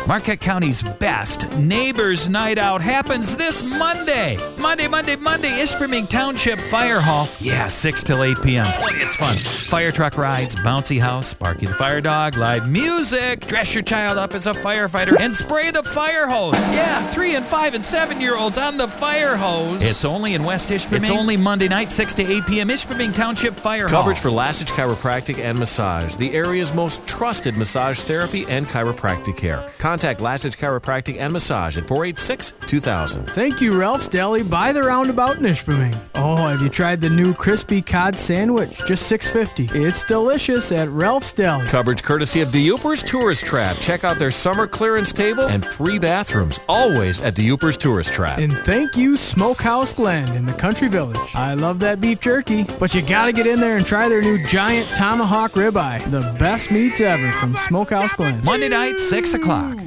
Marquette County's best Neighbors Night Out happens this Monday. Monday, Ishpeming Township Fire Hall. Yeah, 6 till 8 p.m. Boy, it's fun. Fire truck rides, bouncy house, Sparky the Fire Dog, live music, dress your child up as a firefighter, and spray the fire hose. Yeah, 3 and 5 and 7-year-olds on the fire hose. It's only in West Ishpeming. It's only Monday night, 6 to 8 p.m. Ishpeming Township Fire Hall. Coverage for Lasage Chiropractic and Massage, the area's most trusted massage therapy and chiropractic care. Contact Lasage Chiropractic and Massage at 486-2000. Thank you, Ralph's Deli, by the roundabout in Ishpeming. Oh, have you tried the new crispy cod sandwich? Just $6.50. It's delicious at Ralph's Deli. Coverage courtesy of DeUper's Tourist Trap. Check out their summer clearance table and free bathrooms, always at DeUper's Tourist Trap. And thank you, Smokehouse Glen in the Country Village. I love that beef jerky, but you gotta get in there and try their new giant tomahawk ribeye. The best meats ever from Smokehouse Glen. Monday night, 6 o'clock.